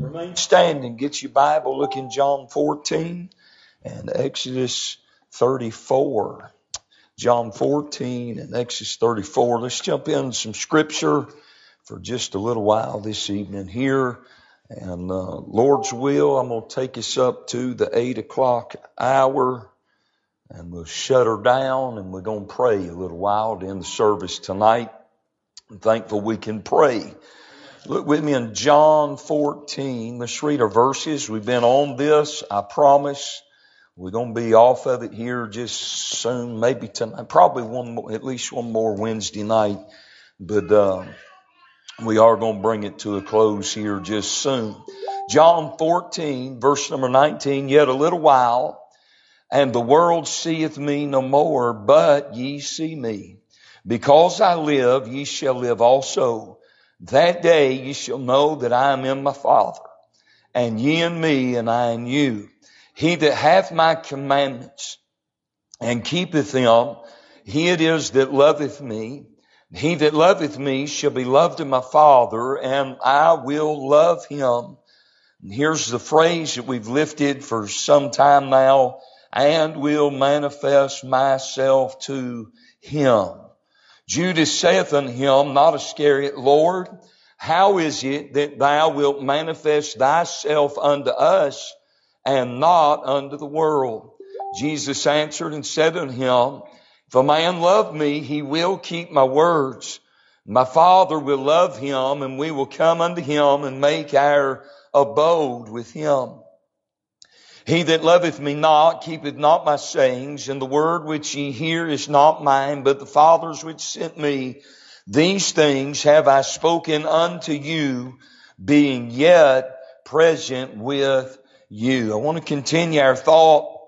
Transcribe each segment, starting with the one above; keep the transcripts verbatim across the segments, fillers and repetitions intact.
Remain standing. Get your Bible. Look in John fourteen and Exodus thirty-four. John fourteen and Exodus thirty-four. Let's jump in some scripture for just a little while this evening here. And uh, Lord's will, I'm going to take us up to the eight o'clock hour. And we'll shut her down and we're going to pray a little while to end the service tonight. I'm thankful we can pray. Look with me in John fourteen. Let's read our verses. We've been on this, I promise. We're going to be off of it here just soon, maybe tonight, probably one more, at least one more Wednesday night. But uh, we are going to bring it to a close here just soon. John fourteen, verse number nineteen, yet a little while, and the world seeth me no more, but ye see me. Because I live, ye shall live also. That day ye shall know that I am in my Father, and ye in me, and I in you. He that hath my commandments, and keepeth them, he it is that loveth me. He that loveth me shall be loved of my Father, and I will love him. And here's the phrase that we've lifted for some time now, and will manifest myself to him. Judas saith unto him, not Iscariot, Lord, how is it that thou wilt manifest thyself unto us and not unto the world? Jesus answered and said unto him, if a man love me, he will keep my words. My Father will love him, and we will come unto him and make our abode with him. He that loveth me not keepeth not my sayings, and the word which ye hear is not mine, but the Father's which sent me. These things have I spoken unto you, being yet present with you. I want to continue our thought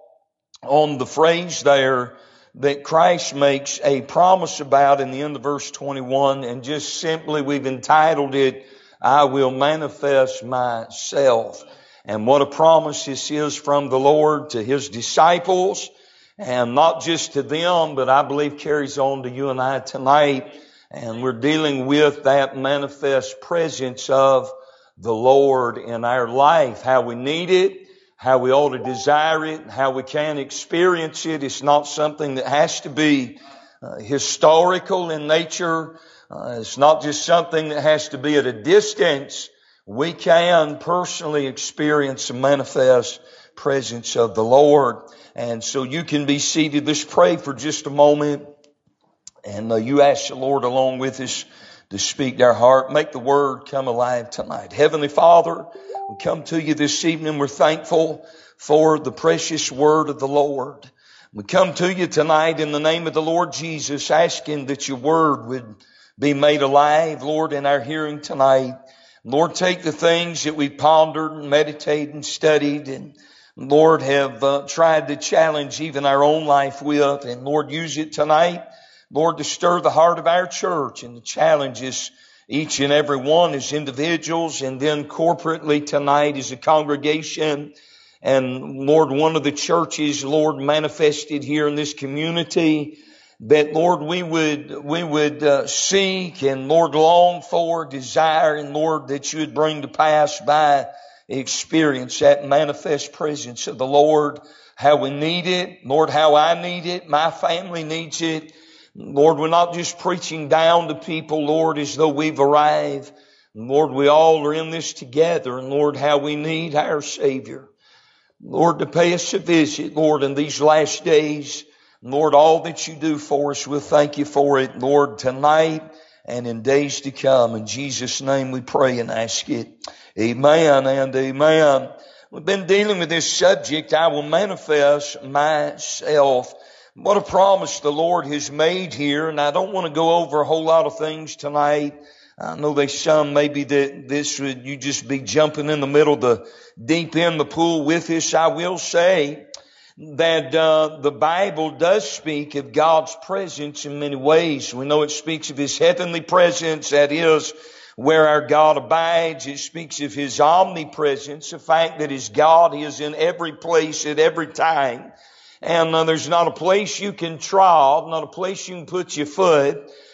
on the phrase there that Christ makes a promise about in the end of verse twenty-one, and just simply we've entitled it, I will manifest myself. And what a promise this is from the Lord to his disciples, and not just to them, but I believe carries on to you and I tonight. And we're dealing with that manifest presence of the Lord in our life, how we need it, how we ought to desire it, how we can experience it. It's not something that has to be uh, historical in nature. Uh, it's not just something that has to be at a distance. We can personally experience the manifest presence of the Lord. And so you can be seated. Let's pray for just a moment. And uh, you ask the Lord along with us to speak to our heart. Make the word come alive tonight. Heavenly Father, we come to you this evening. We're thankful for the precious word of the Lord. We come to you tonight in the name of the Lord Jesus, asking that your word would be made alive, Lord, in our hearing tonight. Lord, take the things that we've pondered and meditated and studied and, Lord, have uh, tried to challenge even our own life with. And, Lord, use it tonight, Lord, to stir the heart of our church and to challenge us, each and every one as individuals and then corporately tonight as a congregation. And, Lord, one of the churches, Lord, manifested here in this community, that, Lord, we would, we would uh, seek and, Lord, long for, desire, and, Lord, that you would bring to pass by experience that manifest presence of the Lord, how we need it, Lord, how I need it, my family needs it. Lord, we're not just preaching down to people, Lord, as though we've arrived. Lord, we all are in this together, and, Lord, how we need our Savior. Lord, to pay us a visit, Lord, in these last days. Lord, all that you do for us, we'll thank you for it, Lord, tonight and in days to come. In Jesus' name we pray and ask it. Amen and amen. We've been dealing with this subject, I will manifest myself. What a promise the Lord has made here, and I don't want to go over a whole lot of things tonight. I know there's some maybe that this would, you just be jumping in the middle of the deep in the pool with us. I will say that uh, the Bible does speak of God's presence in many ways. We know it speaks of his heavenly presence, that is where our God abides. It speaks of his omnipresence, the fact that his God is in every place at every time. And uh, there's not a place you can trod, not a place you can put your foot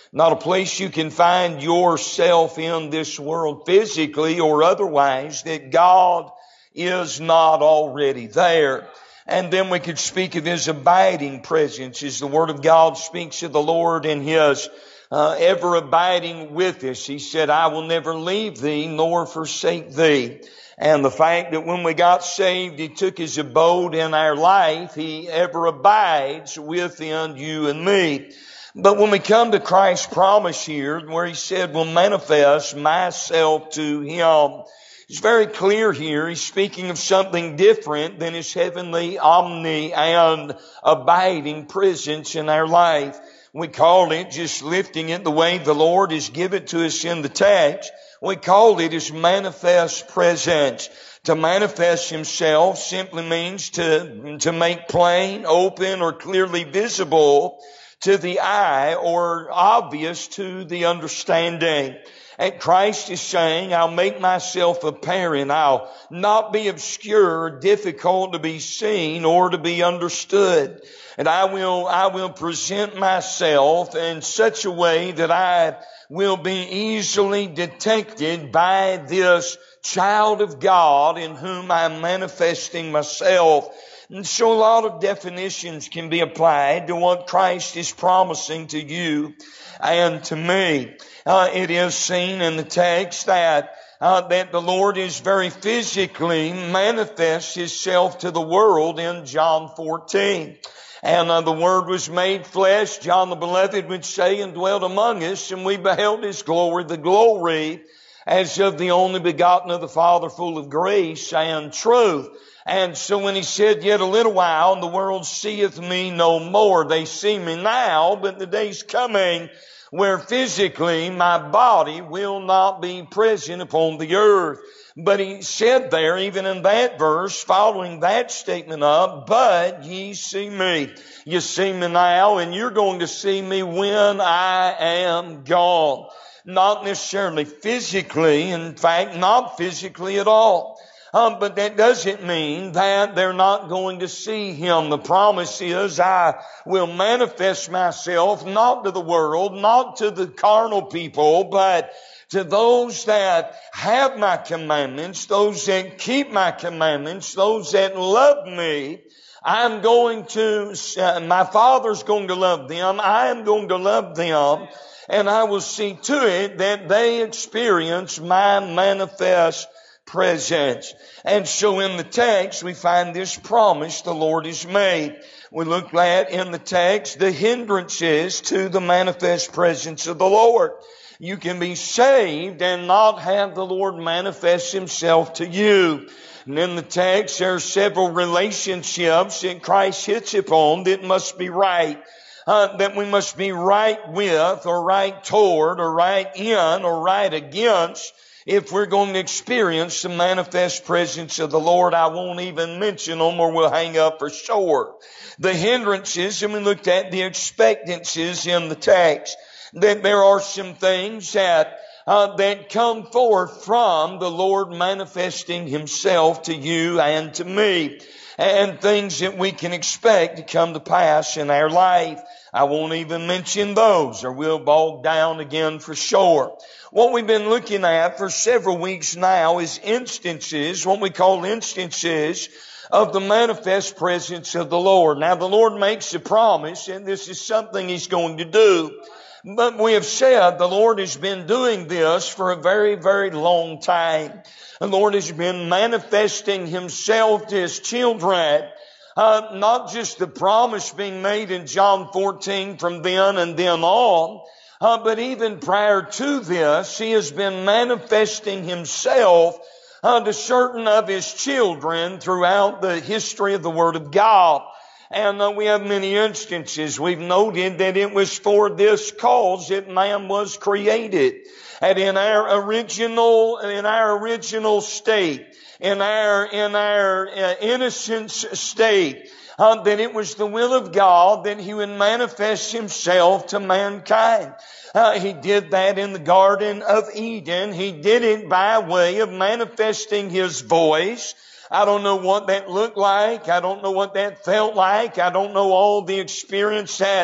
not a place you can find yourself in this world physically or otherwise that God is not already there. And then we could speak of His abiding presence as the Word of God speaks of the Lord and His uh, ever abiding with us. He said, I will never leave thee nor forsake thee. And the fact that when we got saved, He took His abode in our life, He ever abides within you and me. But when we come to Christ's promise here, where He said, will manifest myself to Him, it's very clear here. He's speaking of something different than His heavenly, omni, and abiding presence in our life. We call it, just lifting it the way the Lord has given it to us in the text, we call it His manifest presence. To manifest Himself simply means to, to make plain, open, or clearly visible to the eye or obvious to the understanding. And Christ is saying, I'll make myself apparent. I'll not be obscure, difficult to be seen or to be understood. And I will, I will present myself in such a way that I will be easily detected by this child of God in whom I'm manifesting myself. And so a lot of definitions can be applied to what Christ is promising to you and to me. Uh, it is seen in the text that uh, that the Lord is very physically manifests Himself to the world in John fourteen. And uh, the Word was made flesh, John the Beloved would say, and dwelt among us, and we beheld His glory, the glory as of the only begotten of the Father, full of grace and truth. And so when He said, yet a little while, and the world seeth me no more. They see me now, but the day's coming where physically my body will not be present upon the earth. But He said there, even in that verse, following that statement up, but ye see me. You see me now, and you're going to see me when I am gone. Not necessarily physically, in fact, not physically at all. Um, but that doesn't mean that they're not going to see Him. The promise is I will manifest myself not to the world, not to the carnal people, but to those that have my commandments, those that keep my commandments, those that love me. I'm going to, uh, my Father's going to love them. I am going to love them. And I will see to it that they experience my manifest presence. And so in the text, we find this promise the Lord has made. We look at in the text the hindrances to the manifest presence of the Lord. You can be saved and not have the Lord manifest Himself to you. And in the text, there are several relationships that Christ hits upon that must be right. Uh, that we must be right with or right toward or right in or right against if we're going to experience the manifest presence of the Lord. I won't even mention them or we'll hang up for sure. The hindrances, and we looked at the expectancies in the text, that there are some things that uh, that come forth from the Lord manifesting Himself to you and to me, and things that we can expect to come to pass in our life. I won't even mention those or we'll bog down again for sure. What we've been looking at for several weeks now is instances, what we call instances of the manifest presence of the Lord. Now the Lord makes a promise, and this is something He's going to do. But we have said the Lord has been doing this for a very, very long time. The Lord has been manifesting Himself to His children. Uh, not just the promise being made in John fourteen from then and then on, uh, but even prior to this, He has been manifesting Himself uh, to certain of His children throughout the history of the Word of God. And uh, we have many instances. We've noted that it was for this cause that man was created. And in our original, in our original state, in our, in our uh, innocence state, uh, that it was the will of God that He would manifest Himself to mankind. Uh, he did that in the Garden of Eden. He did it by way of manifesting His voice. I don't know what that looked like. I don't know what that felt like. I don't know all the experience that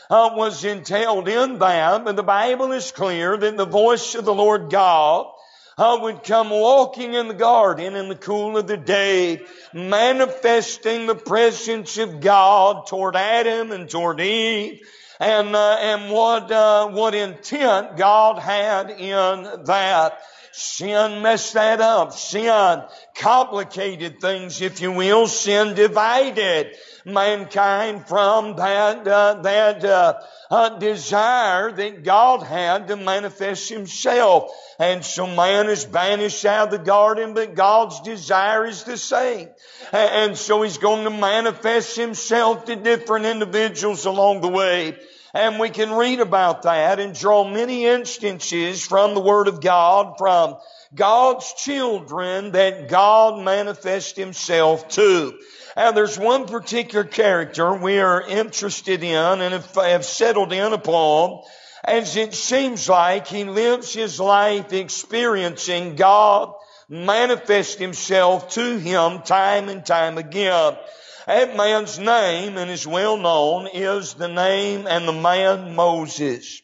uh, was entailed in that, but the Bible is clear that the voice of the Lord God uh, would come walking in the garden in the cool of the day, manifesting the presence of God toward Adam and toward Eve, and uh, and what uh, what intent God had in that. Sin messed that up. Sin complicated things, if you will. Sin divided mankind from that uh, that uh, uh, desire that God had to manifest Himself. And so man is banished out of the garden, but God's desire is the same. And so He's going to manifest Himself to different individuals along the way. And we can read about that and draw many instances from the Word of God, from God's children that God manifests Himself to. And there's one particular character we are interested in and have settled in upon, as it seems like he lives his life experiencing God manifest Himself to him time and time again. That man's name, and is well known, is the name and the man Moses.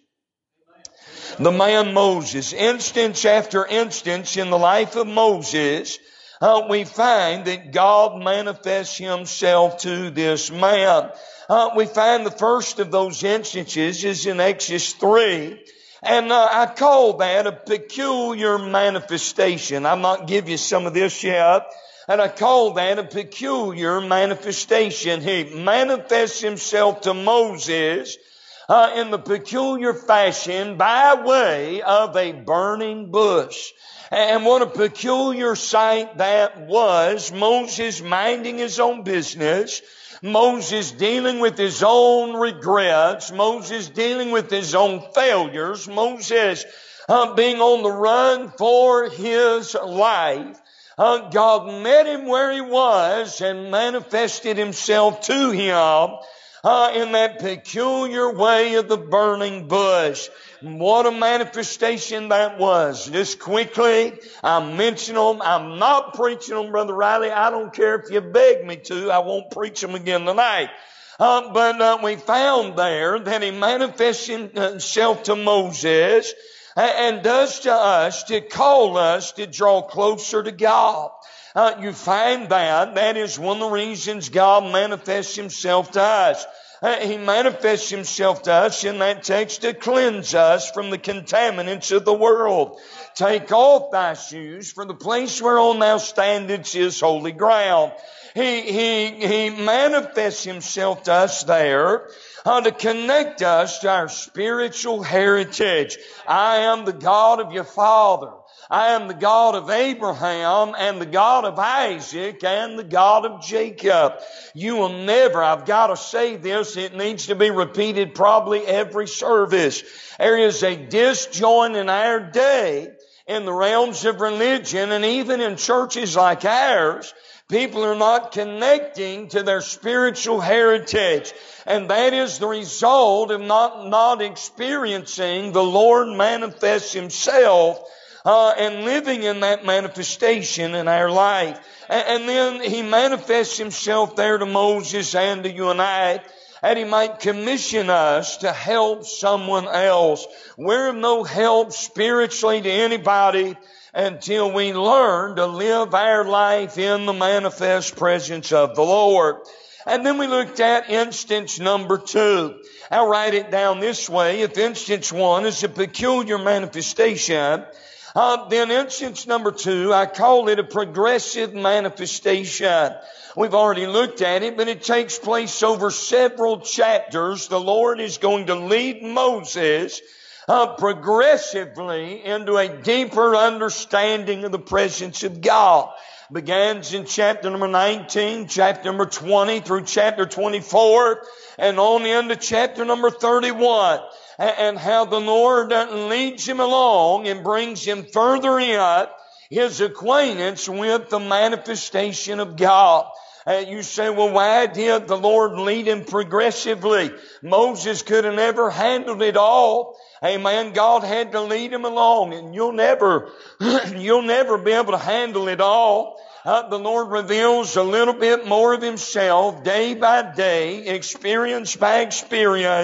The man Moses. Instance after instance in the life of Moses, uh, we find that God manifests Himself to this man. Uh, we find the first of those instances is in Exodus three. And uh, I call that a peculiar manifestation. I'm not give you some of this yet. And I call that a peculiar manifestation. He manifests Himself to Moses uh, in the peculiar fashion by way of a burning bush. And what a peculiar sight that was. Moses minding his own business. Moses dealing with his own regrets. Moses dealing with his own failures. Moses uh, being on the run for his life. Uh, God met him where he was and manifested Himself to him uh, in that peculiar way of the burning bush. What a manifestation that was. Just quickly, I mention them. I'm not preaching them, Brother Riley. I don't care if you beg me to. I won't preach them again tonight. Uh, but uh, we found there that He manifested Himself to Moses and does to us to call us to draw closer to God. Uh, you find that. That is one of the reasons God manifests Himself to us. Uh, he manifests Himself to us in that text to cleanse us from the contaminants of the world. Take off thy shoes, for the place whereon thou standest is holy ground. He, he, He manifests Himself to us there Uh, to connect us to our spiritual heritage. I am the God of your father. I am the God of Abraham and the God of Isaac and the God of Jacob. You will never, I've got to say this, it needs to be repeated probably every service. There is a disjoint in our day in the realms of religion and even in churches like ours. People are not connecting to their spiritual heritage. And that is the result of not, not experiencing the Lord manifest Himself uh, and living in that manifestation in our life. And, and then He manifests Himself there to Moses and to you and I, that He might commission us to help someone else. We're of no help spiritually to anybody until we learn to live our life in the manifest presence of the Lord. And then we looked at instance number two. I'll write it down this way. If instance one is a peculiar manifestation, uh, then instance number two, I call it a progressive manifestation. We've already looked at it, but it takes place over several chapters. The Lord is going to lead Moses Uh, progressively into a deeper understanding of the presence of God. Begins in chapter number nineteen, chapter number twenty through chapter twenty-four, and on into chapter number thirty-one. And, and how the Lord leads him along and brings him further in his acquaintance with the manifestation of God. And you say, well, why did the Lord lead him progressively? Moses could have never handled it all. Amen. God had to lead him along, and you'll never, you'll never be able to handle it all. Uh, the Lord reveals a little bit more of Himself day by day, experience by experience,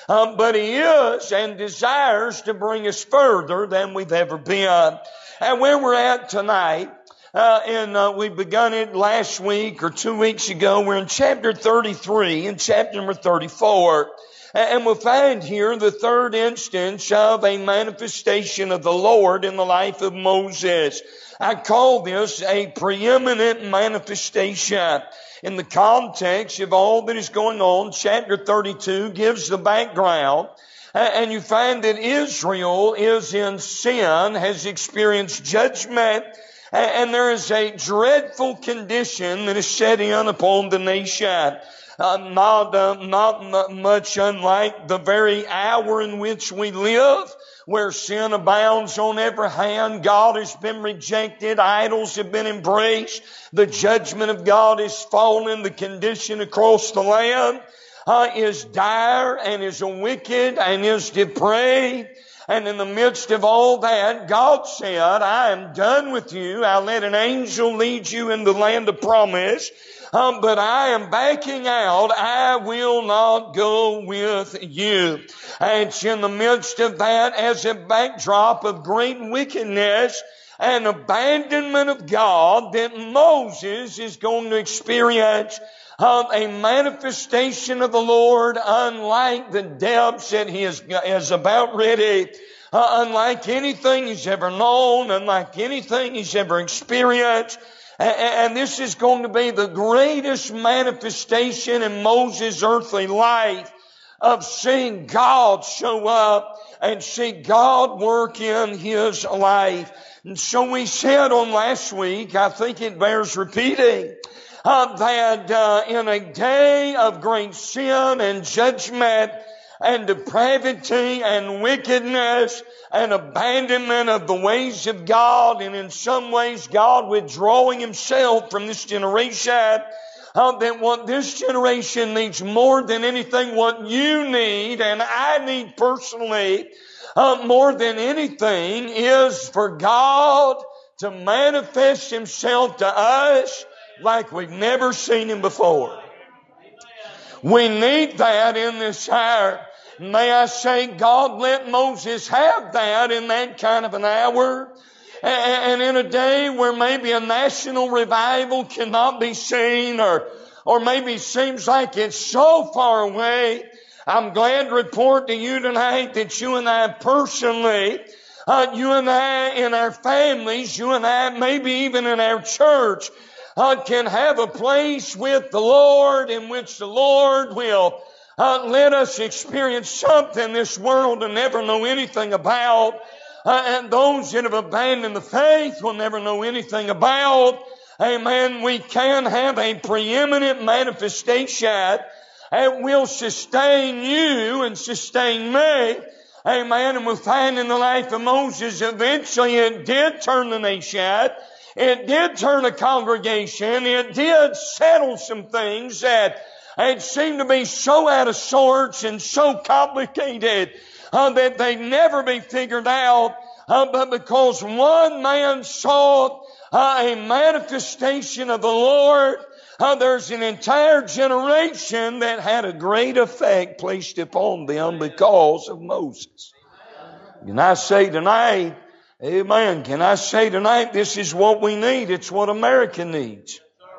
Um, but He is and desires to bring us further than we've ever been. And where we're at tonight, uh, and uh, we begun it last week or two weeks ago, we're in chapter thirty-three and chapter number thirty-four. And we'll find here the third instance of a manifestation of the Lord in the life of Moses. I call this a preeminent manifestation. In the context of all that is going on, chapter thirty-two gives the background. And you find that Israel is in sin, has experienced judgment, and there is a dreadful condition that is set in upon the nation. Uh, not, uh, not m- much unlike the very hour in which we live, where sin abounds on every hand. God has been rejected. Idols have been embraced. The judgment of God is fallen. The condition across the land uh, is dire and is wicked and is depraved. And in the midst of all that, God said, I am done with you. I'll let an angel lead you in the land of promise. Um, but I am backing out. I will not go with you. And it's in the midst of that, as a backdrop of great wickedness and abandonment of God, that Moses is going to experience um, a manifestation of the Lord unlike the depths that he is, is about ready, uh, unlike anything he's ever known, unlike anything he's ever experienced. And this is going to be the greatest manifestation in Moses' earthly life of seeing God show up and see God work in his life. And so we said on last week, I think it bears repeating, uh, that uh, in a day of great sin and judgment and depravity and wickedness and abandonment of the ways of God, and in some ways God withdrawing himself from this generation, uh, that what this generation needs more than anything, what you need and I need personally, uh, more than anything, is for God to manifest himself to us like we've never seen him before. We need that in this hour. May I say, God let Moses have that in that kind of an hour. And in a day where maybe a national revival cannot be seen, or, or maybe seems like it's so far away, I'm glad to report to you tonight that you and I personally, uh, you and I in our families, you and I maybe even in our church, uh, can have a place with the Lord in which the Lord will Uh, let us experience something this world will never know anything about. Uh, and those that have abandoned the faith will never know anything about. Amen. We can have a preeminent manifestation that will sustain you and sustain me. Amen. And we'll find in the life of Moses, eventually it did turn the nation. It did turn a congregation. It did settle some things that it seemed to be so out of sorts and so complicated uh, that they'd never be figured out. Uh, but because one man saw uh, a manifestation of the Lord, uh, there's an entire generation that had a great effect placed upon them because of Moses. Can I say tonight, amen, can I say tonight, this is what we need. It's what America needs.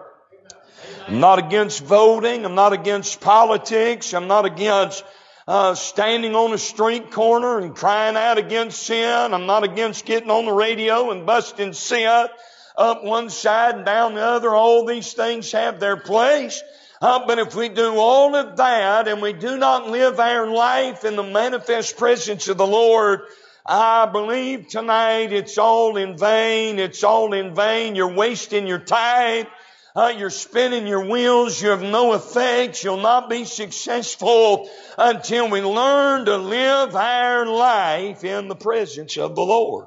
I'm not against voting. I'm not against politics. I'm not against uh, standing on a street corner and crying out against sin. I'm not against getting on the radio and busting sin up one side and down the other. All these things have their place. Uh, but if we do all of that and we do not live our life in the manifest presence of the Lord, I believe tonight it's all in vain. It's all in vain. You're wasting your time. Uh, you're spinning your wheels. You have no effect. You'll not be successful until we learn to live our life in the presence of the Lord.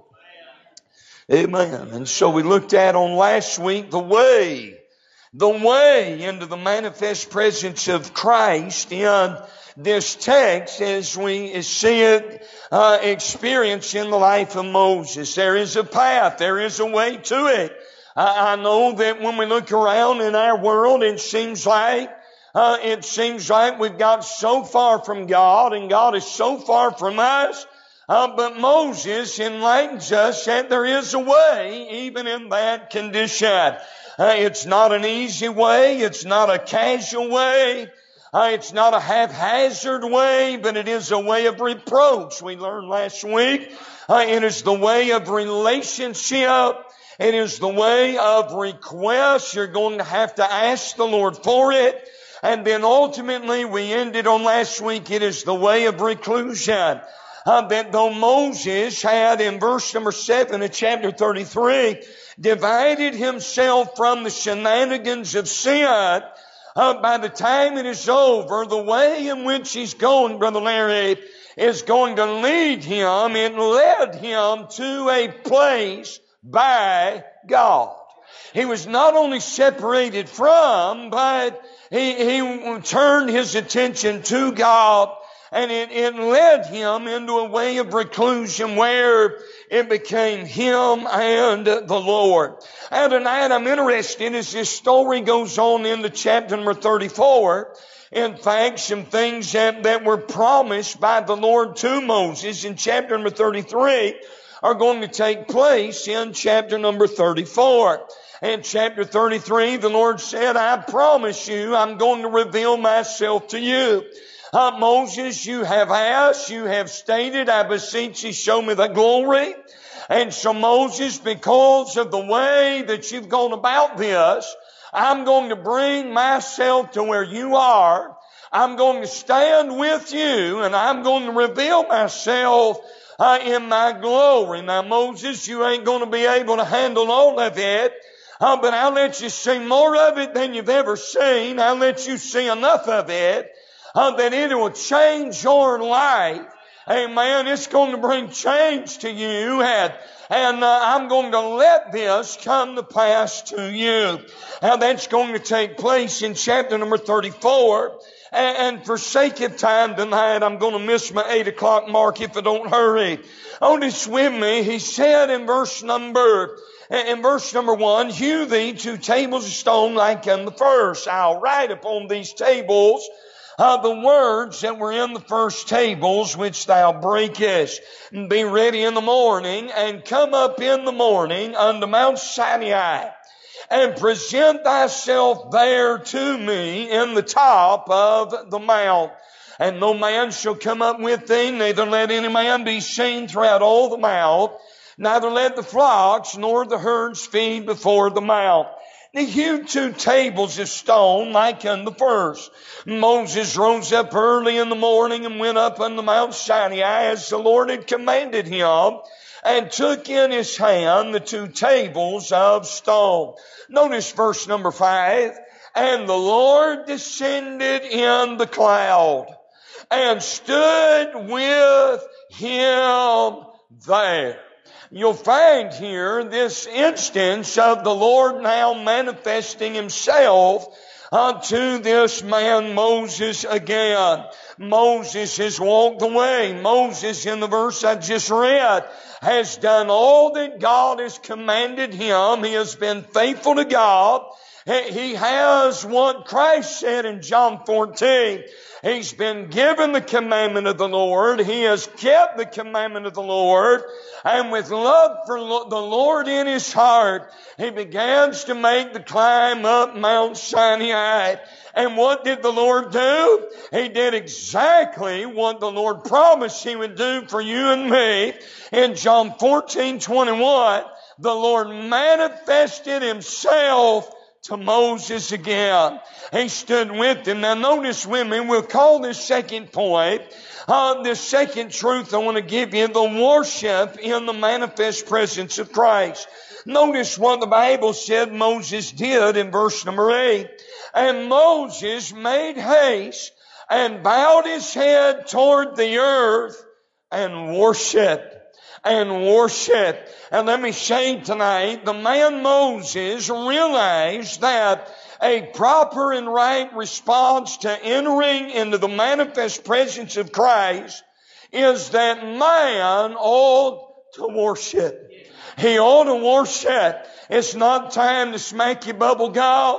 Amen. And so we looked at on last week the way, the way into the manifest presence of Christ in this text as we see it uh, experienced in the life of Moses. There is a path. There is a way to it. I know that when we look around in our world, it seems like Uh, it seems like we've got so far from God and God is so far from us. Uh, but Moses enlightens us that there is a way even in that condition. Uh, it's not an easy way. It's not a casual way. Uh, it's not a haphazard way, but it is a way of reproach. We learned last week. Uh, it is the way of relationship. It is the way of request. You're going to have to ask the Lord for it. And then ultimately we ended on last week, it is the way of reclusion. Uh, that though Moses had in verse number seven of chapter thirty-three divided himself from the shenanigans of sin, uh, by the time it is over, the way in which he's going, Brother Larry, is going to lead him. It led him to a place by God. He was not only separated from, but he, he turned his attention to God. And it, it led him into a way of reclusion where it became him and the Lord. And tonight I'm interested as this story goes on into chapter number thirty-four. In fact, some things that, that were promised by the Lord to Moses in chapter number thirty-three are going to take place in chapter number thirty-four. In chapter thirty-three, the Lord said, I promise you, I'm going to reveal myself to you. Uh, Moses, you have asked, you have stated, I beseech you, show me the glory. And so Moses, because of the way that you've gone about this, I'm going to bring myself to where you are. I'm going to stand with you and I'm going to reveal myself uh, in my glory. Now Moses, you ain't going to be able to handle all of it. Uh, but I'll let you see more of it than you've ever seen. I'll let you see enough of it Uh, that it will change your life. Amen. It's going to bring change to you. And, and uh, I'm going to let this come to pass to you. Now that's going to take place in chapter number thirty-four. And, and for sake of time tonight, I'm going to miss my eight o'clock mark if I don't hurry. Notice with me, he said in verse number In verse number one, hew thee two tables of stone like in the first. I'll write upon these tables Uh, the words that were in the first tables which thou breakest. Be ready in the morning and come up in the morning unto Mount Sinai and present thyself there to me in the top of the mount. And no man shall come up with thee, neither let any man be seen throughout all the mount, neither let the flocks nor the herds feed before the mount. He hewed two tables of stone like in the first. Moses rose up early in the morning and went up unto Mount Sinai as the Lord had commanded him, and took in his hand the two tables of stone. Notice verse number five. And the Lord descended in the cloud and stood with him there. You'll find here this instance of the Lord now manifesting himself unto this man Moses again. Moses has walked the way. Moses, in the verse I just read, has done all that God has commanded him. He has been faithful to God. He has what Christ said in John fourteen. He's been given the commandment of the Lord. He has kept the commandment of the Lord. And with love for the Lord in his heart, he begins to make the climb up Mount Sinai. And what did the Lord do? He did exactly what the Lord promised he would do for you and me. In John fourteen twenty-one, the Lord manifested himself to Moses again. He stood with him. Now notice with me, we'll call this second point, uh, this second truth I want to give you, the worship in the manifest presence of Christ. Notice what the Bible said Moses did in verse number eight. And Moses made haste and bowed his head toward the earth and worshiped. And worship. And let me say tonight, the man Moses realized that a proper and right response to entering into the manifest presence of Christ is that man ought to worship. He ought to worship. It's not time to smack your bubble gum.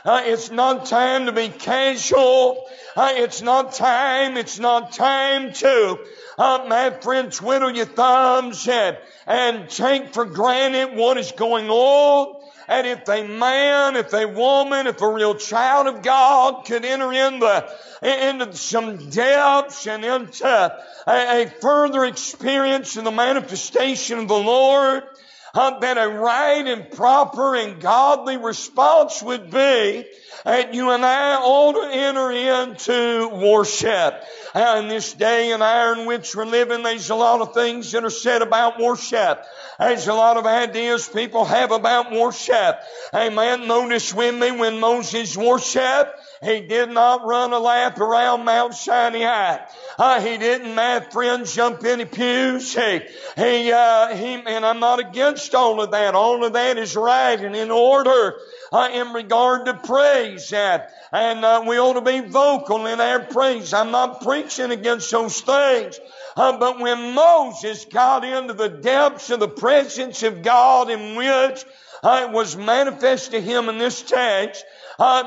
Uh, it's not time to be casual. Uh, it's not time. It's not time to, uh, my friend, twiddle your thumbs and, and take for granted what is going on. And if a man, if a woman, if a real child of God could enter in the, into some depths and into a, a further experience of the manifestation of the Lord, Uh, that a right and proper and godly response would be that you and I ought to enter into worship. Uh, in this day and hour in which we're living, there's a lot of things that are said about worship. There's a lot of ideas people have about worship. Amen. Notice with me when Moses worshiped, he did not run a lap around Mount Sinai. Uh, he didn't, my friend, jump in the pews. He, he, uh, he, and I'm not against all of that. All of that is right and in order, uh, in regard to praise. Uh, and, uh, we ought to be vocal in our praise. I'm not preaching against those things. Uh, but when Moses got into the depths of the presence of God in which uh, it was manifest to him in this text, Uh,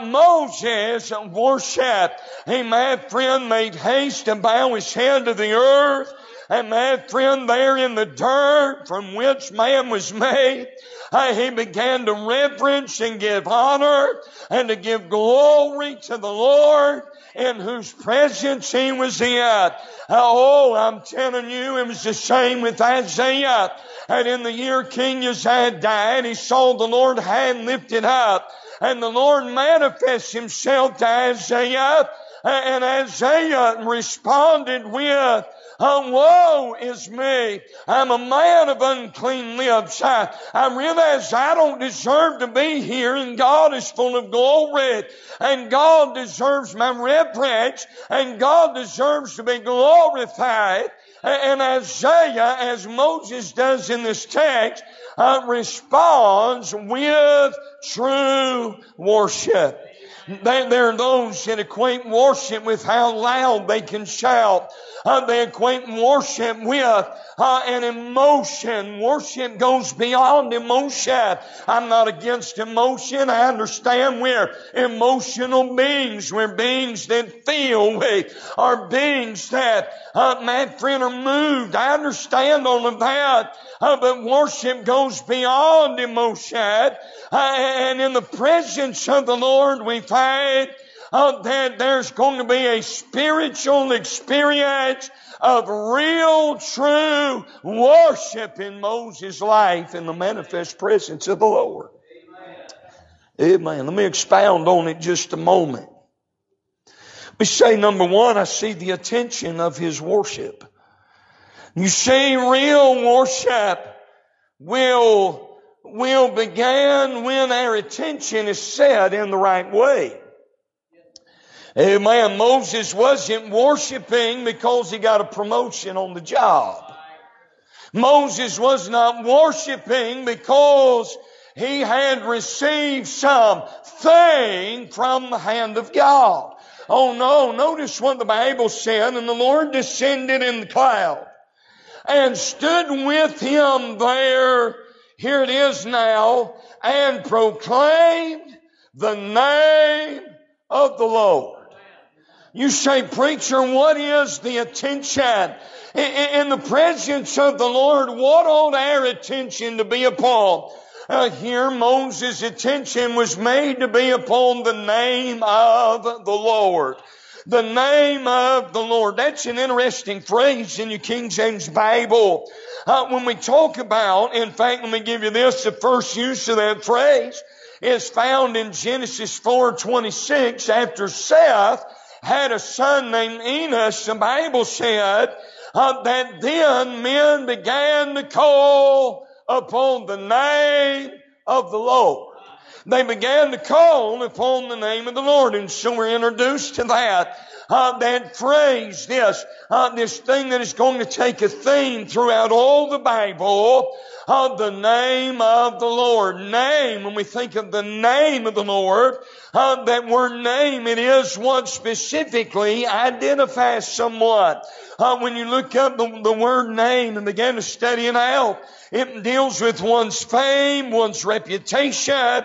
Moses worshiped. He, my friend, made haste to bow his head to the earth. And my friend, there in the dirt from which man was made, uh, he began to reverence and give honor and to give glory to the Lord in whose presence he was in. Uh, oh, I'm telling you, it was the same with Isaiah. And in the year King Uzziah died, he saw the Lord hand lifted up. And the Lord manifests himself to Isaiah. And Isaiah responded with, oh, woe is me. I'm a man of unclean lips. I, I realize I don't deserve to be here, and God is full of glory. And God deserves my reverence. And God deserves to be glorified. And Isaiah, as Moses does in this text, uh, responds with true worship. There are those that equate worship with how loud they can shout. Uh, they equate worship with uh, an emotion. Worship goes beyond emotion. I'm not against emotion. I understand we're emotional beings. We're beings that feel. We are beings that, uh, my friend, are moved. I understand all of that. Uh, but worship goes beyond emotion. Uh, and in the presence of the Lord, we find uh, that there's going to be a spiritual experience of real, true worship in Moses' life in the manifest presence of the Lord. Amen. Amen. Let me expound on it just a moment. We say, number one, I see the attention of his worship. You see, real worship will will begin when our attention is set in the right way. Amen. Moses wasn't worshiping because he got a promotion on the job. Moses was not worshiping because he had received something from the hand of God. Oh no, notice what the Bible said, and the Lord descended in the cloud and stood with him there. Here it is now, and proclaimed the name of the Lord. You say, preacher, what is the attention? In the presence of the Lord, what ought our attention to be upon? Uh, here Moses' attention was made to be upon the name of the Lord. The name of the Lord. That's an interesting phrase in your King James Bible. Uh, when we talk about, in fact, let me give you this, the first use of that phrase is found in Genesis four twenty-six. After Seth had a son named Enos, the Bible said uh, that then men began to call upon the name of the Lord. They began to call upon the name of the Lord. And so we're introduced to that. Uh, that phrase, this, uh, this thing that is going to take a theme throughout all the Bible, uh, the name of the Lord. Name, when we think of the name of the Lord, uh, that word name, it is what specifically identifies someone. Uh, when you look up the, the word name and begin to study it out, it deals with one's fame, one's reputation,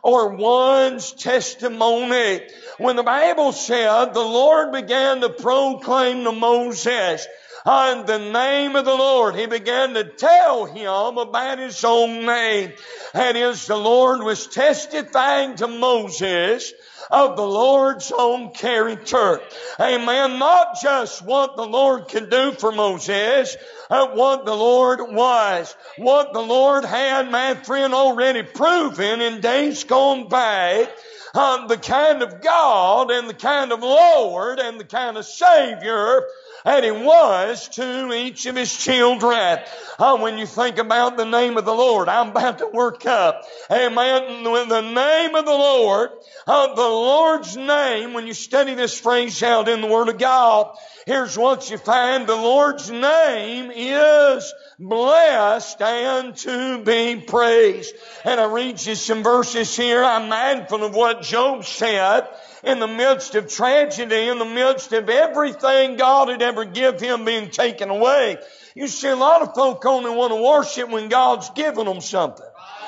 or one's testimony. When the Bible said the Lord began to proclaim to Moses in the name of the Lord, He began to tell him about His own name. And as the Lord was testifying to Moses of the Lord's own character. Amen. Not just what the Lord could do for Moses, but what the Lord was. What the Lord had, my friend, already proven in days gone by. Um, the kind of God and the kind of Lord and the kind of Savior that He was to each of His children. Uh, when you think about the name of the Lord, I'm about to work up. Amen. When the name of the Lord, uh, the Lord's name, when you study this phrase out in the Word of God, here's what you find. The Lord's name is blessed and to be praised. And I read you some verses here. I'm mindful of what Job said. In the midst of tragedy, in the midst of everything God had ever given him being taken away. You see, a lot of folk only want to worship when God's given them something.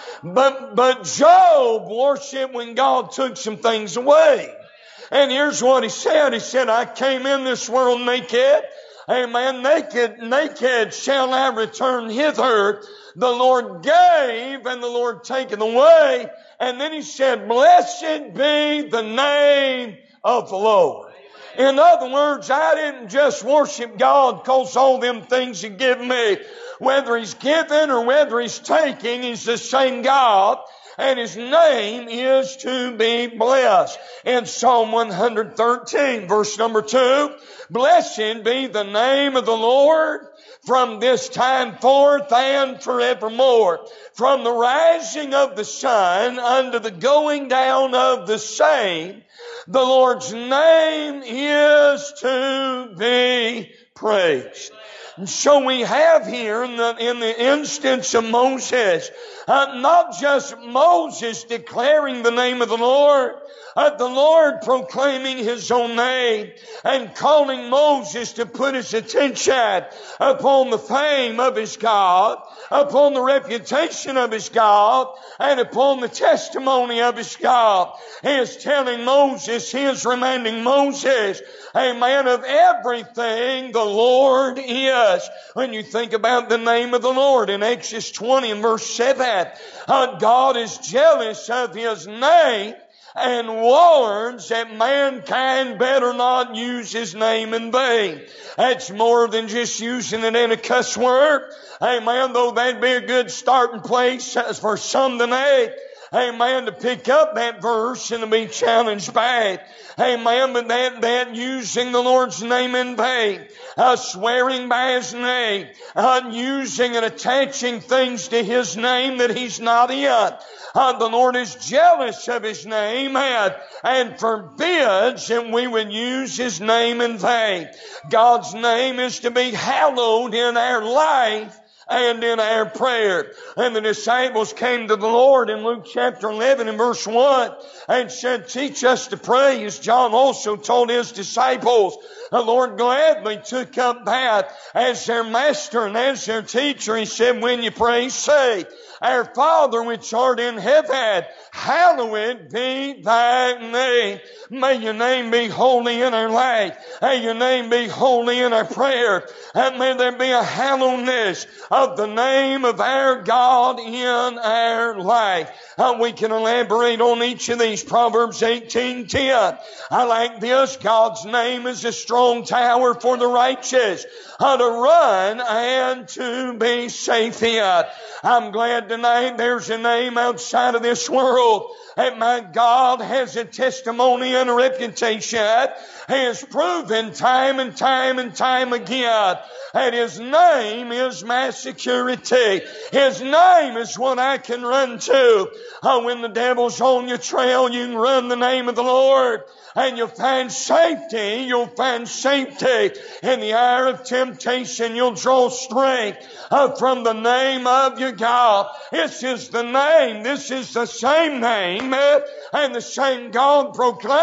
But, but Job worshiped when God took some things away. And here's what he said. He said, I came in this world naked. Amen. Naked, naked shall I return hither. The Lord gave and the Lord taken away. And then he said, blessed be the name of the Lord. In other words, I didn't just worship God because all them things He give me. Whether He's given or whether He's taking, He's the same God. And His name is to be blessed. In Psalm one thirteen, verse number two, blessed be the name of the Lord from this time forth and forevermore. From the rising of the sun unto the going down of the same, the Lord's name is to be praised. And so we have here in the, in the instance of Moses, uh, not just Moses declaring the name of the Lord, uh, the Lord proclaiming His own name and calling Moses to put his attention upon the fame of his God, upon the reputation of his God, and upon the testimony of his God. He is telling Moses, He is reminding Moses, amen, of everything the Lord is. When you think about the name of the Lord in Exodus twenty and verse seven, uh, God is jealous of His name and warns that mankind better not use His name in vain. That's more than just using it in a cuss word. Amen. Though that'd be a good starting place for some tonight. Amen. To pick up that verse and to be challenged by it. Amen. But that, that using the Lord's name in vain, uh, swearing by His name, uh, using and attaching things to His name that He's not in. Uh, the Lord is jealous of His name and, and forbids that we would use His name in vain. God's name is to be hallowed in our life and in our prayer. And the disciples came to the Lord in Luke chapter eleven and verse one and said, teach us to pray, as John also told his disciples. The Lord gladly took up that as their master and as their teacher. He said, when you pray, say, Our Father which art in heaven, hallowed be Thy name. May Your name be holy in our life. May Your name be holy in our prayer. And may there be a hallowedness of the name of our God in our life. Uh, we can elaborate on each of these. Proverbs eighteen ten. I like this. God's name is a strong tower for the righteous, uh, to run and to be safe in. I'm glad tonight there's a name outside of this world that my God has a testimony and a reputation. He has proven time and time and time again that His name is my security. His name is what I can run to. Oh, when the devil's on your trail, you can run the name of the Lord. And you'll find safety. You'll find safety. In the hour of temptation, you'll draw strength uh, from the name of your God. This is the name. This is the same name. Uh, and the same God proclaimed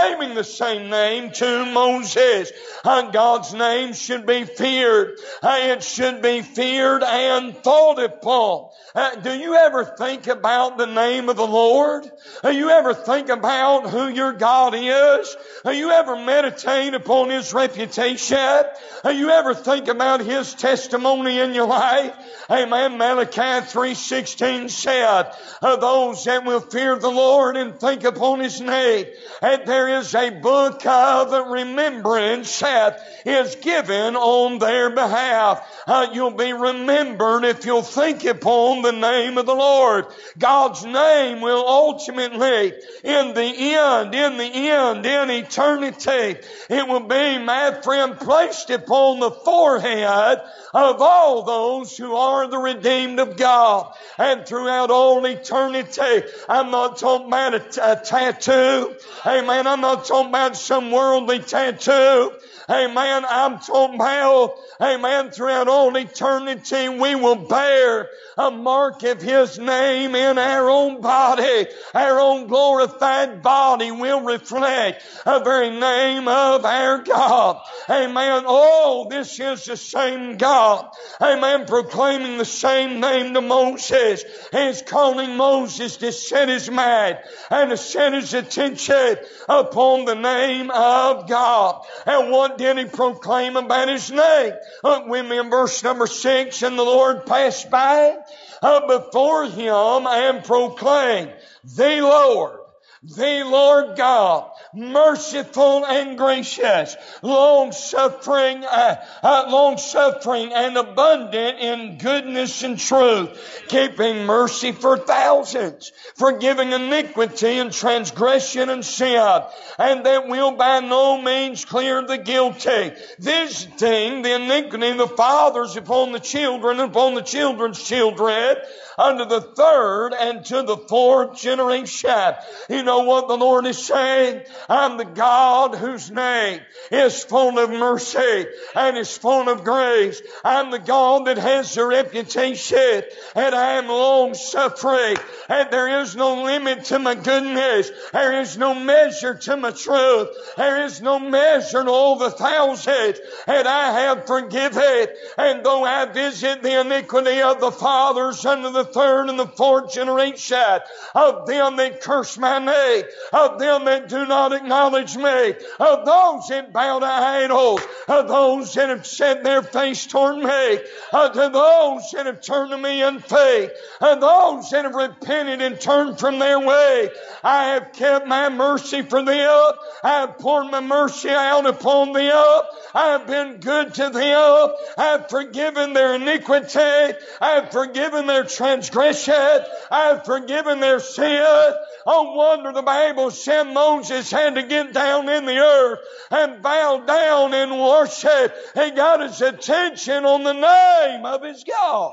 proclaiming the same name to Moses. Uh, God's name should be feared. Uh, it should be feared and thought upon. Uh, do you ever think about the name of the Lord? Do you ever think about who your God is? Do you ever meditate upon His reputation? Do you ever think about His testimony in your life? Amen. Malachi three sixteen said, uh, those that will fear the Lord and think upon His name, and there is a book of remembrance that is given on their behalf. Uh, you'll be remembered if you'll think upon the name of the Lord. God's name will ultimately, in the end, in the end, in eternity, it will be, my friend, placed upon the forehead of all those who are the redeemed of God. And throughout all eternity, I'm not talking about a, t- a tattoo. Amen. I'm not talking about some worldly tattoo. Amen. I'm talking about, amen, throughout all eternity, we will bear a mark of His name in our own body. Our own glorified body will reflect the very name of our God. Amen. Oh, this is the same God. Amen. Proclaiming the same name to Moses. He's calling Moses to set his mind and to set his attention upon the name of God. And what did he proclaim about His name? Look with me in verse number six. And the Lord passed by uh, before him and proclaimed, the Lord, the Lord God, merciful and gracious, long-suffering, uh, uh, long-suffering and abundant in goodness and truth, keeping mercy for thousands, forgiving iniquity and transgression and sin, and that will by no means clear the guilty, visiting the iniquity of the fathers upon the children and upon the children's children, unto the third and to the fourth generation. You know what the Lord is saying? I'm the God whose name is full of mercy and is full of grace. I'm the God that has the reputation, and I am long suffering, and there is no limit to my goodness. There is no measure to my truth. There is no measure to all the thousands, and I have forgiven. And though I visit the iniquity of the fathers unto the third and the fourth generation of them that curse my name, of them that do not acknowledge me, of those that bow to idols, of those that have set their face toward me, of to those that have turned to me in faith, of those that have repented and turned from their way, I have kept my mercy for them. I have poured my mercy out upon them. I have been good to them. I have forgiven their iniquity. I have forgiven their transgression. I have forgiven their sin. Oh, wonder the Bible said Moses had to get down in the earth and bow down and worship. He got his attention on the name of his God.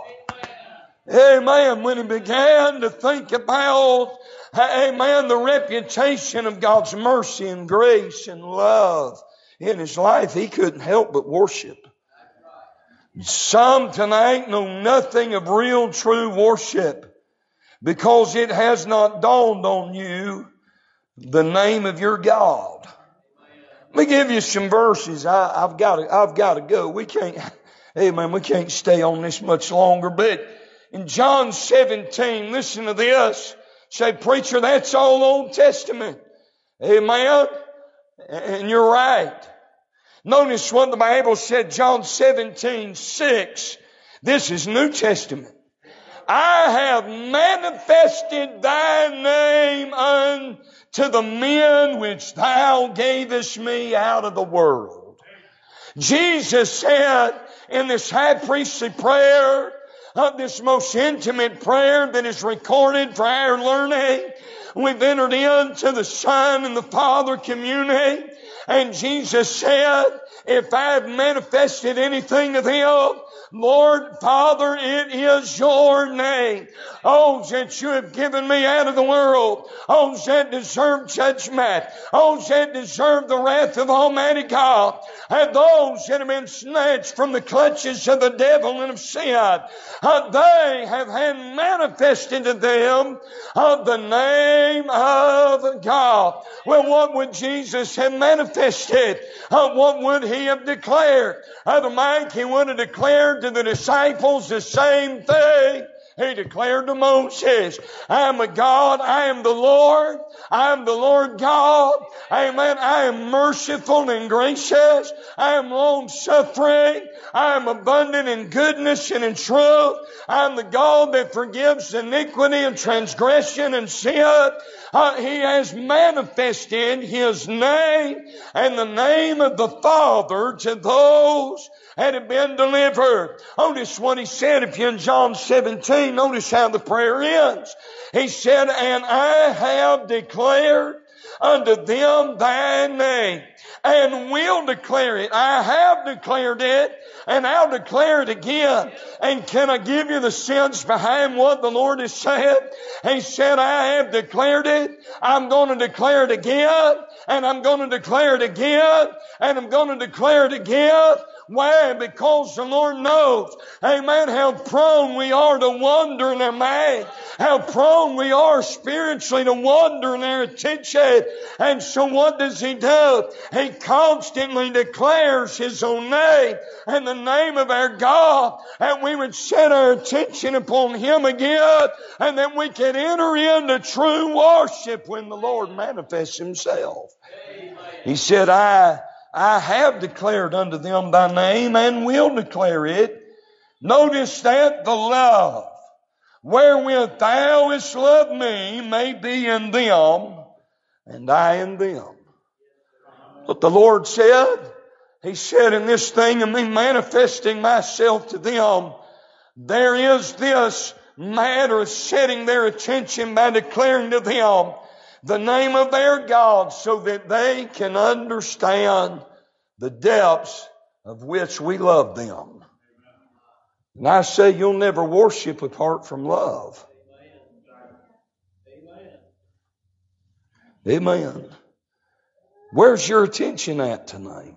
Amen. When he began to think about, amen, the reputation of God's mercy and grace and love in his life, he couldn't help but worship. Some tonight know nothing of real, true worship because it has not dawned on you the name of your God. Let me give you some verses. I, I've got to, I've got to go. We can't, amen, we can't stay on this much longer. But in John seventeen, listen to this. Say, preacher, that's all Old Testament. Amen. And you're right. Notice what the Bible said, John seventeen six. This is New Testament. I have manifested thy name unto the men which thou gavest me out of the world. Jesus said in this high priestly prayer, of this most intimate prayer that is recorded for our learning, we've entered into the Son and the Father community. And Jesus said, if I have manifested anything to them, Lord, Father, it is your name. Oh, that you have given me out of the world. Oh, that deserve judgment. Oh, that deserve the wrath of Almighty God. And those that have been snatched from the clutches of the devil and of sin, uh, they have had manifested to them of the name of God. Well, what would Jesus have manifested? Uh, what would he have declared? Other Mike, he would have declared to the disciples the same thing he declared to Moses. I am a God. I am the Lord. I am the Lord God. Amen. I am merciful and gracious. I am long-suffering. I am abundant in goodness and in truth. I am the God that forgives iniquity and transgression and sin. Uh, he has manifested His name and the name of the Father to those that have been delivered. Notice what He said if you're in John seventeen. Notice how the prayer ends. He said, and I have declared unto them thy name, and will declare it. I have declared it, and I'll declare it again. And can I give you the sense behind what the Lord has said? He said, I have declared it, I'm going to declare it again, and I'm going to declare it again, and I'm going to declare it again. Why? Because the Lord knows, amen, how prone we are to wander in our mind, how prone we are spiritually to wander in our attention. And so what does He do? He constantly declares His own name and the name of our God, and we would set our attention upon Him again, and then we can enter into true worship when the Lord manifests Himself. Amen. He said, I I have declared unto them thy name and will declare it. Notice that the love wherewith thou hast loved me may be in them and I in them. What the Lord said, He said, in this thing of me manifesting myself to them, there is this matter of setting their attention by declaring to them the name of their God, so that they can understand the depths of which we love them. And I say you'll never worship apart from love. Amen. Where's your attention at tonight?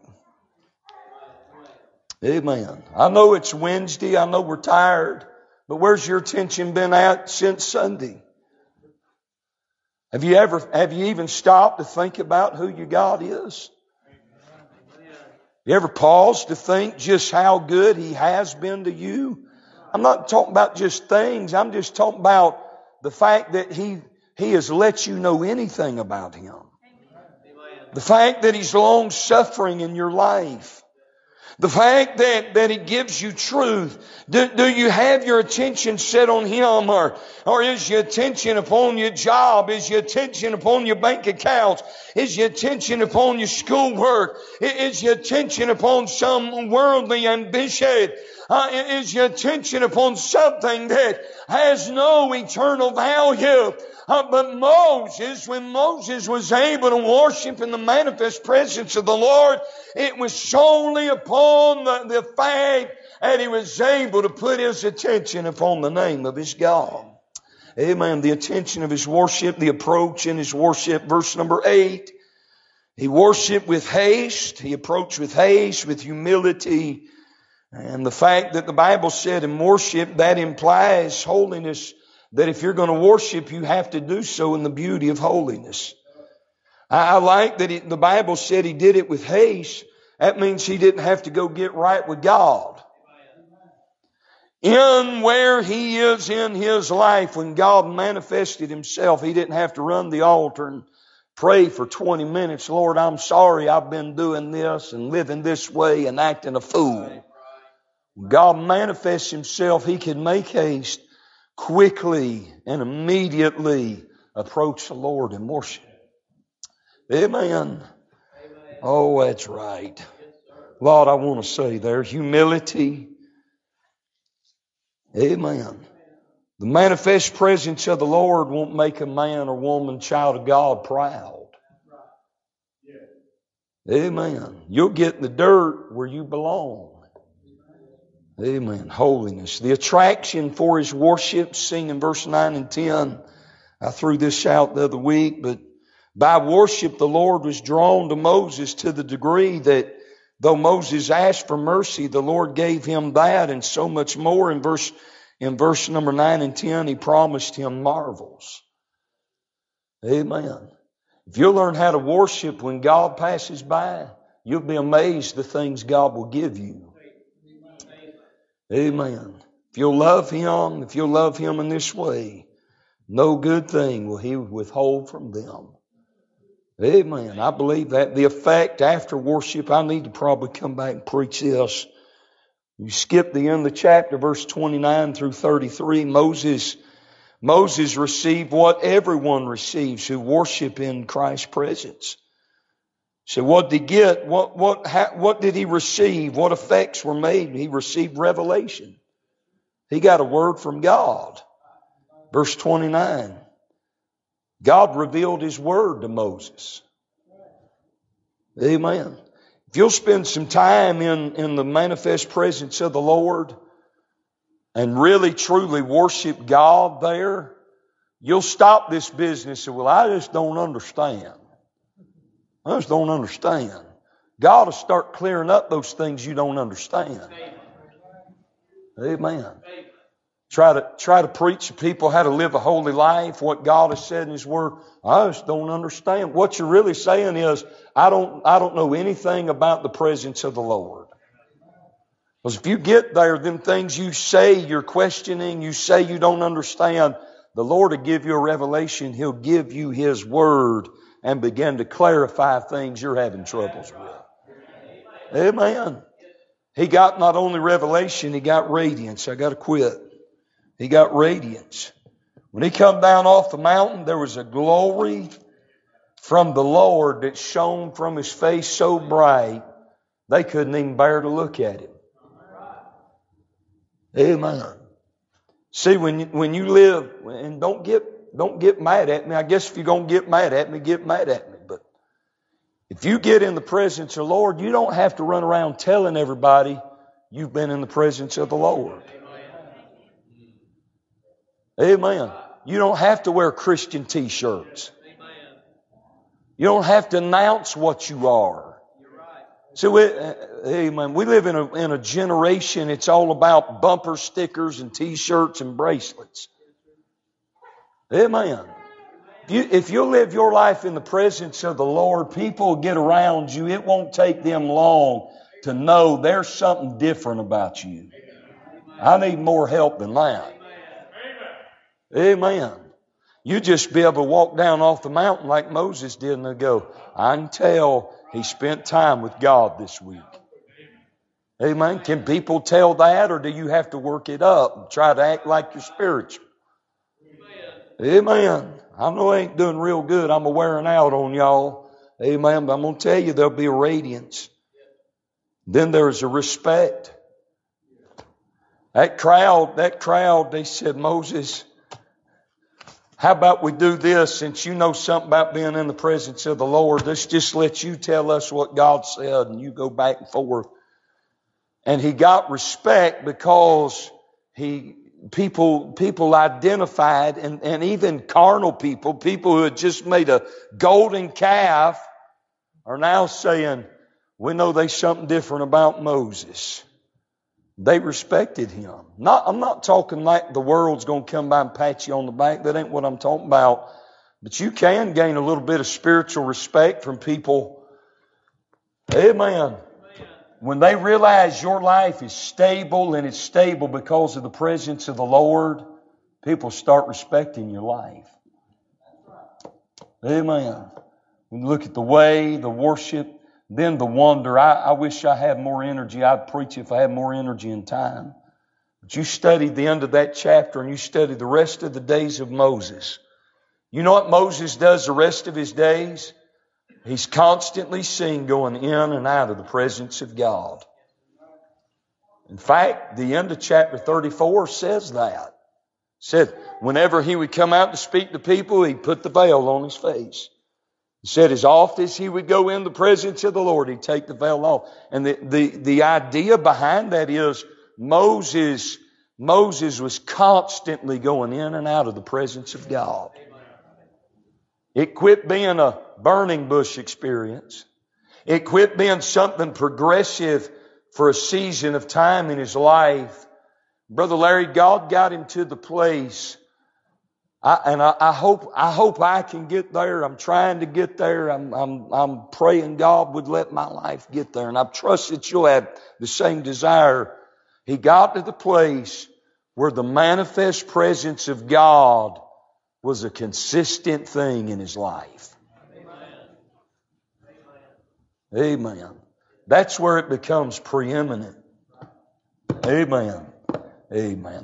Amen. I know it's Wednesday. I know we're tired. But where's your attention been at since Sunday? Have you ever, have you even stopped to think about who your God is? You ever pause to think just how good He has been to you? I'm not talking about just things. I'm just talking about the fact that He, He has let you know anything about Him. The fact that He's long suffering in your life. The fact that, that He gives you truth. Do, do you have your attention set on Him, or, or is your attention upon your job? Is your attention upon your bank accounts? Is your attention upon your schoolwork? Is your attention upon some worldly ambition? Uh, is your attention upon something that has no eternal value? Uh, but Moses, when Moses was able to worship in the manifest presence of the Lord, it was solely upon the, the fact that he was able to put his attention upon the name of his God. Amen. The attention of his worship, the approach in his worship. Verse number eight. He worshiped with haste. He approached with haste, with humility. And the fact that the Bible said in worship, that implies holiness. That if you're going to worship, you have to do so in the beauty of holiness. I like that it, the Bible said he did it with haste. That means he didn't have to go get right with God. In where he is in his life, when God manifested Himself, he didn't have to run the altar and pray for twenty minutes. Lord, I'm sorry I've been doing this and living this way and acting a fool. When God manifests Himself, He can make haste, quickly and immediately approach the Lord in worship. Amen. Amen. Oh, that's right. Lord, I want to say there, humility. Amen. The manifest presence of the Lord won't make a man or woman, child of God, proud. Amen. You'll get in the dirt where you belong. Amen. Holiness. The attraction for his worship, seen in verse nine and ten. I threw this out the other week, but by worship the Lord was drawn to Moses to the degree that though Moses asked for mercy, the Lord gave him that and so much more. In verse, in verse number nine and ten, he promised him marvels. Amen. If you'll learn how to worship when God passes by, you'll be amazed the things God will give you. Amen. If you'll love Him, if you'll love Him in this way, no good thing will He withhold from them. Amen. I believe that. The effect after worship, I need to probably come back and preach this. You skip the end of the chapter, verse twenty-nine through thirty-three. Moses, Moses received what everyone receives who worship in Christ's presence. So what did he get? What, what, how, what did he receive? What effects were made? He received revelation. He got a word from God. Verse twenty-nine. God revealed His word to Moses. Amen. If you'll spend some time in, in the manifest presence of the Lord and really truly worship God there, you'll stop this business of, well, I just don't understand. I just don't understand. God will start clearing up those things you don't understand. Amen. Try to, try to preach to people how to live a holy life, what God has said in His Word. I just don't understand. What you're really saying is, I don't, I don't know anything about the presence of the Lord. Because if you get there, then things you say you're questioning, you say you don't understand, the Lord will give you a revelation. He'll give you His Word and begin to clarify things you're having troubles with. Amen. He got not only revelation, he got radiance. I got to quit. He got radiance. When he come down off the mountain, there was a glory from the Lord that shone from His face so bright, they couldn't even bear to look at Him. Amen. See, when you, when you live, and don't get Don't get mad at me. I guess if you're going to get mad at me, get mad at me. But if you get in the presence of the Lord, you don't have to run around telling everybody you've been in the presence of the Lord. Amen. You don't have to wear Christian t-shirts. You don't have to announce what you are. So, we, amen. We live in a, in a generation, it's all about bumper stickers and t-shirts and bracelets. Amen. If you, if you live your life in the presence of the Lord, people will get around you. It won't take them long to know there's something different about you. I need more help than that. Amen. You just be able to walk down off the mountain like Moses did and they'll go, I can tell he spent time with God this week. Amen. Can people tell that, or do you have to work it up and try to act like you're spiritual? Amen. I know I ain't doing real good. I'm wearing out on y'all. Amen. But I'm going to tell you there'll be a radiance. Then there's a respect. That crowd, that crowd, they said, Moses, how about we do this? Since you know something about being in the presence of the Lord, let's just let you tell us what God said and you go back and forth. And he got respect because he... People, people identified, and, and even carnal people, people who had just made a golden calf, are now saying, we know there's something different about Moses. They respected him. Not, I'm not talking like the world's going to come by and pat you on the back. That ain't what I'm talking about. But you can gain a little bit of spiritual respect from people. Amen. When they realize your life is stable, and it's stable because of the presence of the Lord, people start respecting your life. Amen. When you look at the way, the worship, then the wonder. I, I wish I had more energy. I'd preach if I had more energy and time. But you studied the end of that chapter and you studied the rest of the days of Moses. You know what Moses does the rest of his days? He's constantly seen going in and out of the presence of God. In fact, the end of chapter thirty-four says that. It said, whenever he would come out to speak to people, he'd put the veil on his face. He said, as often as he would go in the presence of the Lord, he'd take the veil off. And the, the, the idea behind that is, Moses, Moses was constantly going in and out of the presence of God. It quit being a burning bush experience. It quit being something progressive for a season of time in his life. Brother Larry, God got him to the place, I, and I, I hope I hope I can get there. I'm trying to get there. I'm, I'm, I'm praying God would let my life get there. And I trust that you'll have the same desire. He got to the place where the manifest presence of God was a consistent thing in his life. Amen. Amen. That's where it becomes preeminent. Amen. Amen.